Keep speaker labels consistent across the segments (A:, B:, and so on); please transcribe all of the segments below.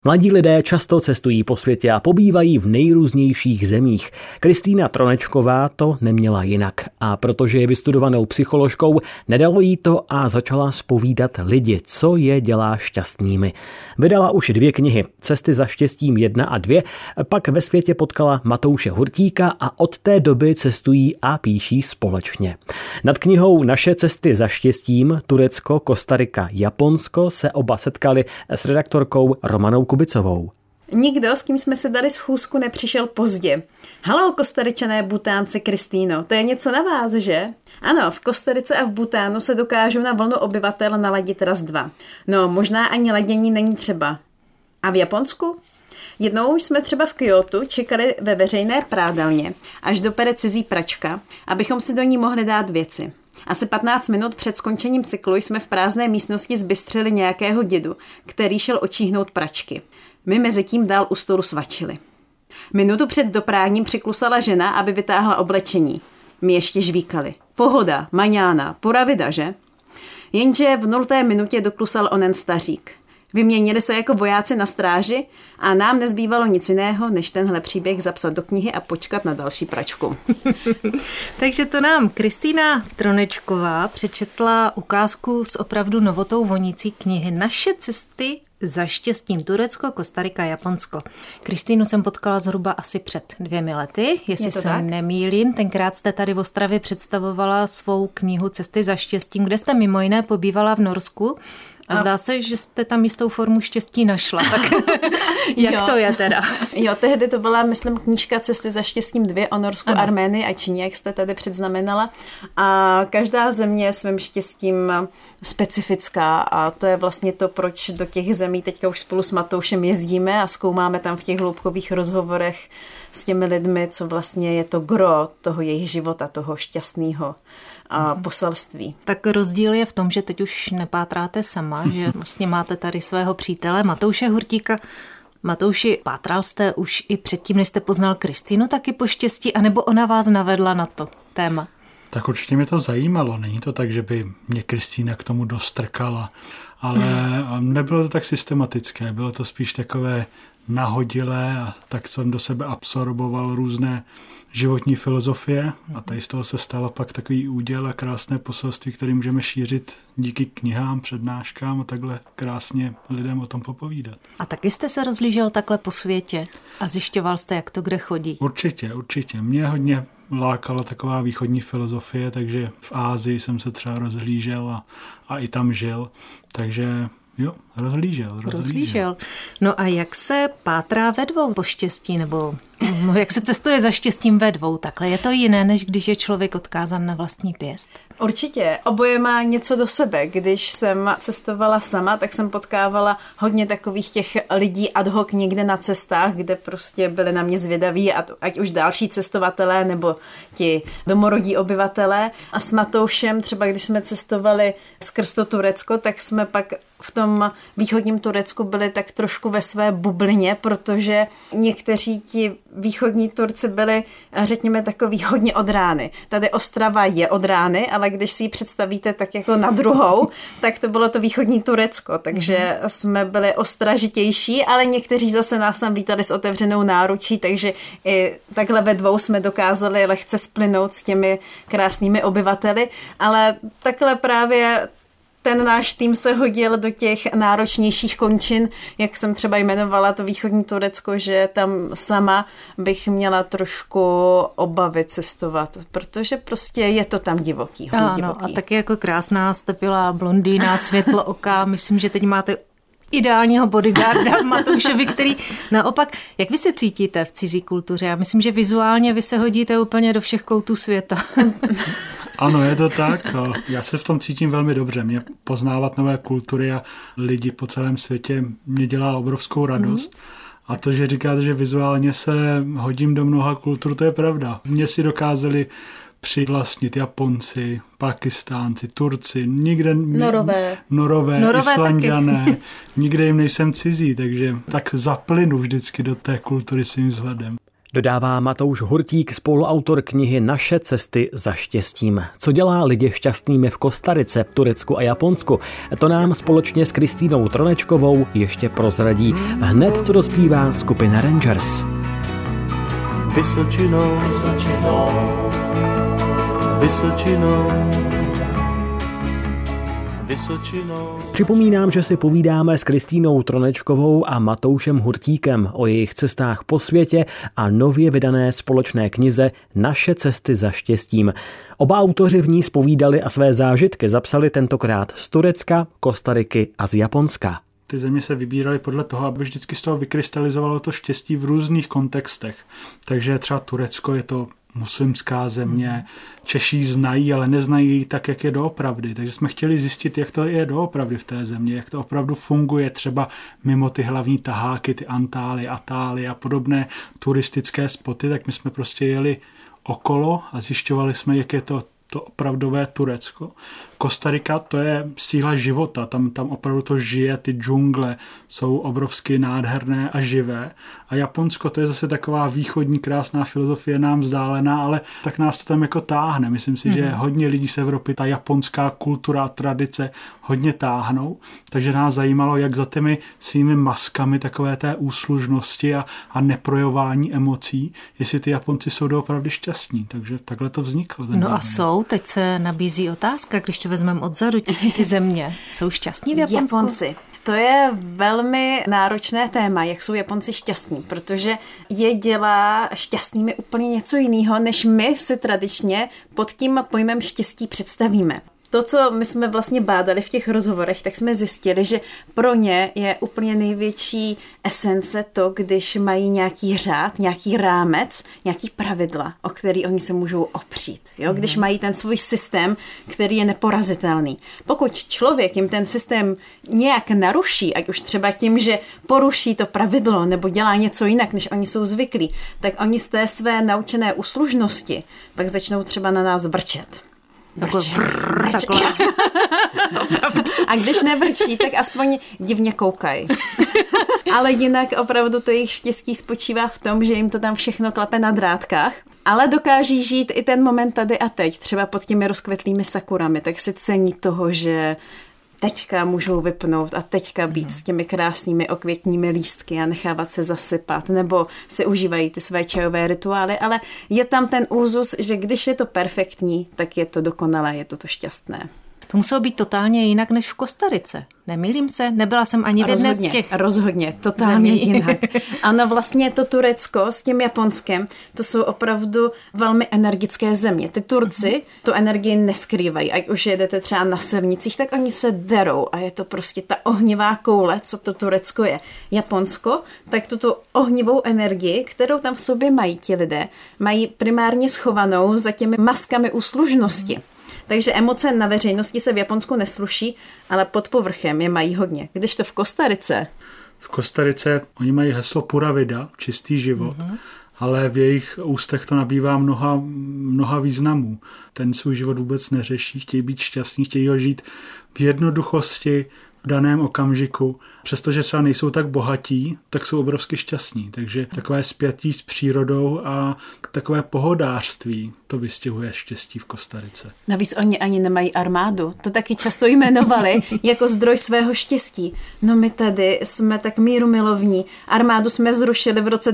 A: Mladí lidé často cestují po světě a pobývají v nejrůznějších zemích. Kristýna Tronečková to neměla jinak a protože je vystudovanou psycholožkou, nedalo jí to a začala zpovídat lidi, co je dělá šťastnými. Vydala už 2 knihy, Cesty za štěstím 1 a 2, pak ve světě potkala Matouše Hurtíka a od té doby cestují a píší společně. Nad knihou Naše cesty za štěstím, Turecko, Kostarika, Japonsko se oba setkali s redaktorkou Romanou Kubicovou.
B: Nikdo, s kým jsme se dali schůzku, nepřišel pozdě. Haló, Kostaričané, Butánce, Kristýno, to je něco na vás, že? Ano, v Kostarice a v Butánu se dokážou na vlnu obyvatel naladit raz 2. No, možná ani ladění není třeba. A v Japonsku? Jednou jsme třeba v Kyotu čekali ve veřejné prádelně, až dopere cizí pračka, abychom si do ní mohli dát věci. Asi 15 minut před skončením cyklu jsme v prázdné místnosti zbystřili nějakého dědu, který šel očíhnout pračky. My mezi tím dál u stolu svačili. Minutu před dopráním přiklusala žena, aby vytáhla oblečení. My ještě žvíkali. Pohoda, maňána, pura vida, že? Jenže v 0. minutě doklusal onen stařík. Vyměnili se jako vojáci na stráži a nám nezbývalo nic jiného, než tenhle příběh zapsat do knihy a počkat na další pračku.
C: Takže to nám Kristýna Tronečková přečetla ukázku z opravdu novotou vonící knihy Naše cesty za štěstím, Turecko, Kostarika, Japonsko. Kristýnu jsem potkala zhruba asi před 2 lety, jestli se nemýlím. Tenkrát jste tady v Ostravě představovala svou knihu Cesty za štěstím, kde jste mimo jiné pobývala v Norsku. A zdá se, že jste tam jistou formu štěstí našla. Tak jak to je teda?
B: Jo, tehdy to byla, myslím, knížka Cesty za štěstím 2 o Norsku, Arménii a Číně, jak jste tady předznamenala. A každá země je svým štěstím specifická a to je vlastně to, proč do těch zemí teďka už spolu s Matoušem jezdíme a zkoumáme tam v těch hloubkových rozhovorech s těmi lidmi, co vlastně je to gro toho jejich života, toho šťastného a poselství.
C: Tak rozdíl je v tom, že teď už nepátráte sama, že vlastně máte tady svého přítele Matouše Hurtíka. Matouši, pátral jste už i předtím, než jste poznal Kristýnu, taky po štěstí, anebo ona vás navedla na to téma?
D: Tak určitě mě to zajímalo. Není to tak, že by mě Kristýna k tomu dostrkala, ale nebylo to tak systematické. Bylo to spíš takové nahodilé a tak jsem do sebe absorboval různé životní filozofie a tady z toho se stalo pak takový úděl a krásné poselství, které můžeme šířit díky knihám, přednáškám a takhle krásně lidem o tom popovídat.
C: A taky jste se rozlížel takhle po světě a zjišťoval jste, jak to kde chodí?
D: Určitě. Mě hodně lákala taková východní filozofie, takže v Ázii jsem se třeba rozhlížel a i tam žil, takže jo, rozhlížel.
C: No a jak se pátrá ve 2 po štěstí, nebo jak se cestuje za štěstím ve 2? Takhle je to jiné, než když je člověk odkázán na vlastní pěst?
B: Určitě. Oboje má něco do sebe. Když jsem cestovala sama, tak jsem potkávala hodně takových těch lidí ad hoc někde na cestách, kde prostě byli na mě zvědaví, ať už další cestovatelé nebo ti domorodí obyvatelé. A s Matoušem, třeba když jsme cestovali skrz to Turecko, tak jsme pak v tom východním Turecku byli tak trošku ve své bublině, protože někteří ti východní Turci byli, řekněme, takový hodně od rány. Tady Ostrava je od rány, ale když si ji představíte tak jako na druhou, tak to bylo to východní Turecko, takže jsme byli ostražitější, ale někteří zase nás tam vítali s otevřenou náručí, takže i takhle ve 2 jsme dokázali lehce splynout s těmi krásnými obyvateli, ale takhle právě ten náš tým se hodil do těch náročnějších končin, jak jsem třeba jmenovala to východní Turecko, že tam sama bych měla trošku obavy cestovat, protože prostě je to tam divoký, hodně divoký.
C: A taky jako krásná jste byla blondýna, světlo oka, myslím, že teď máte ideálního bodyguarda v Matoušovi, který naopak, jak vy se cítíte v cizí kultuře? Já myslím, že vizuálně vy se hodíte úplně do všech koutů světa.
D: Ano, je to tak. Já se v tom cítím velmi dobře. Mě poznávat nové kultury a lidi po celém světě mě dělá obrovskou radost. A to, že říkáte, že vizuálně se hodím do mnoha kultur, to je pravda. Mě si dokázali přivlastnit Japonci, Pakistánci, Turci, nikde Norové Islanďané, nikde jim nejsem cizí, takže tak zaplynu vždycky do té kultury svým vzhledem.
A: Dodává Matouš Hurtík, spoluautor knihy Naše cesty za štěstím. Co dělá lidi šťastnými v Kostarice, Turecku a Japonsku? To nám společně s Kristýnou Tronečkovou ještě prozradí hned, co dospívá skupina Rangers.
E: Vysočinou, Vysočinou, Vysočinou, Vysočinou.
A: Připomínám, že si povídáme s Kristýnou Tronečkovou a Matoušem Hurtíkem o jejich cestách po světě a nově vydané společné knize Naše cesty za štěstím. Oba autoři v ní zpovídali a své zážitky zapsali tentokrát z Turecka, Kostariky a z Japonska.
D: Ty země se vybíraly podle toho, aby vždycky z toho vykrystalizovalo to štěstí v různých kontextech. Takže třeba Turecko je to muslimská země, Češi znají, ale neznají ji tak, jak je doopravdy. Takže jsme chtěli zjistit, jak to je doopravdy v té zemi, jak to opravdu funguje třeba mimo ty hlavní taháky, ty Antály, Atály a podobné turistické spoty, tak my jsme prostě jeli okolo a zjišťovali jsme, jak je to opravdové Turecko. Kostarika, to je síla života, tam opravdu to žije, ty džungle jsou obrovsky nádherné a živé. A Japonsko, to je zase taková východní krásná filozofie, nám vzdálená, ale tak nás to tam jako táhne. Myslím si, že hodně lidí z Evropy, ta japonská kultura a tradice hodně táhnou, takže nás zajímalo, jak za těmi svými maskami takové té úslužnosti a neprojevování emocí, jestli ty Japonci jsou doopravdy šťastní. Takže takhle to vzniklo.
C: No a jsou, teď se nabízí otázka, když to vezmeme odzadu, ty země jsou šťastní v Japonsku?
B: Japonci. To je velmi náročné téma, jak jsou Japonci šťastní, protože je dělá šťastnými úplně něco jiného, než my si tradičně pod tím pojmem štěstí představíme. To, co my jsme vlastně bádali v těch rozhovorech, tak jsme zjistili, že pro ně je úplně největší esence to, když mají nějaký řád, nějaký rámec, nějaký pravidla, o který oni se můžou opřít. Jo? Když mají ten svůj systém, který je neporazitelný. Pokud člověk jim ten systém nějak naruší, ať už třeba tím, že poruší to pravidlo nebo dělá něco jinak, než oni jsou zvyklí, tak oni z té své naučené úslužnosti pak začnou třeba na nás vrčet. A když nevrčí, tak aspoň divně koukají. Ale jinak opravdu to jejich štěstí spočívá v tom, že jim to tam všechno klape na drátkách. Ale dokáží žít i ten moment tady a teď, třeba pod těmi rozkvetlými sakurami, tak si cení toho, že teďka můžou vypnout a teďka být s těmi krásnými okvětními lístky a nechávat se zasypat, nebo si užívají ty své čajové rituály, ale je tam ten úzus, že když je to perfektní, tak je to dokonalé, je to šťastné.
C: To muselo být totálně jinak než v Kostarice. Nemýlím se? Nebyla jsem ani v jedné z těch
B: Rozhodně, totálně jinak. Ano, vlastně to Turecko s tím Japonskem, to jsou opravdu velmi energické země. Ty Turci tu energii neskrývají. Ať už jedete třeba na silnicích, tak oni se derou a je to prostě ta ohnivá koule, co to Turecko je. Japonsko, tak tuto ohnivou energii, kterou tam v sobě mají ti lidé, mají primárně schovanou za těmi maskami úslužnosti. Takže emoce na veřejnosti se v Japonsku nesluší, ale pod povrchem je mají hodně. Když to v Kostarice...
D: V Kostarice oni mají heslo Pura vida, čistý život, ale v jejich ústech to nabývá mnoha významů. Ten svůj život vůbec neřeší, chtějí být šťastní, chtějí ho žít v jednoduchosti, v daném okamžiku. Přestože třeba nejsou tak bohatí, tak jsou obrovsky šťastní. Takže takové spjatí s přírodou a takové pohodářství, to vystihuje štěstí v Kostarice.
B: Navíc oni ani nemají armádu. To taky často jmenovali jako zdroj svého štěstí. No my tady jsme tak mírumilovní. Armádu jsme zrušili v roce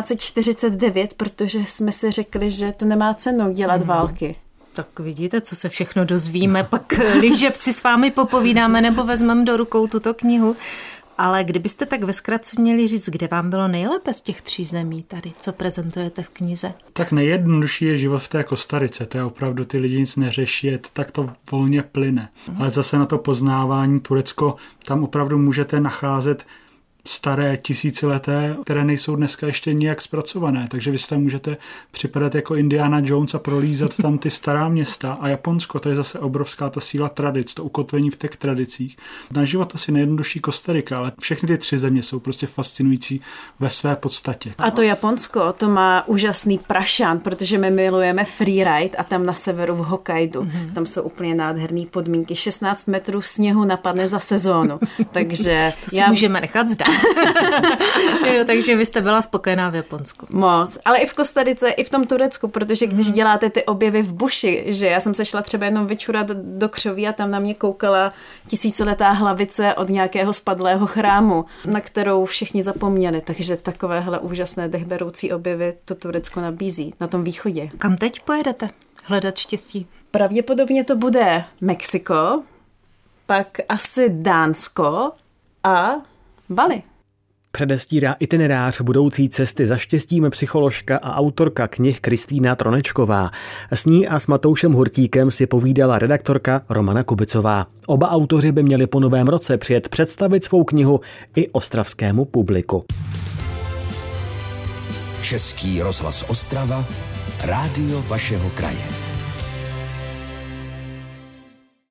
B: 1949, protože jsme si řekli, že to nemá cenu dělat války.
C: Tak vidíte, co se všechno dozvíme, pak líže si s vámi popovídáme nebo vezmeme do rukou tuto knihu. Ale kdybyste tak ve zkratce měli říct, kde vám bylo nejlépe z těch 3 zemí tady, co prezentujete v knize?
D: Tak nejjednodušší je život v té Kostarice, to je opravdu, ty lidi nic neřeší, tak to volně plyne. Ale zase na to poznávání Turecko, tam opravdu můžete nacházet staré, tisícileté, které nejsou dneska ještě nijak zpracované, takže vy si tam můžete připadat jako Indiana Jones a prolízat tam ty stará města. A Japonsko, to je zase obrovská ta síla tradic, to ukotvení v těch tradicích. Na život asi nejjednodušší Kostarika, ale všechny ty 3 země jsou prostě fascinující ve své podstatě.
B: A to Japonsko, to má úžasný prašan, protože my milujeme freeride a tam na severu v Hokkaidu, tam jsou úplně nádherné podmínky. 16 metrů sněhu napadne za sezónu, takže
C: to si můžeme nechat zdát. Jo, takže vy jste byla spokojená v Japonsku.
B: Moc, ale i v Kostarice, i v tom Turecku, protože když děláte ty objevy v buši, že já jsem se šla třeba jenom vyčurat do křoví a tam na mě koukala tisíciletá hlavice od nějakého spadlého chrámu, na kterou všichni zapomněli, takže takovéhle úžasné dechberoucí objevy to Turecko nabízí na tom východě.
C: Kam teď pojedete hledat štěstí?
B: Pravděpodobně to bude Mexiko, pak asi Dánsko a Bali.
A: Předestírá itinerář budoucí cesty za štěstím psycholožka a autorka knih Kristýna Tronečková. S ní a s Matoušem Hurtíkem si povídala redaktorka Romana Kubicová. Oba autoři by měli po novém roce přijet představit svou knihu i ostravskému publiku.
F: Český rozhlas Ostrava, rádio vašeho kraje.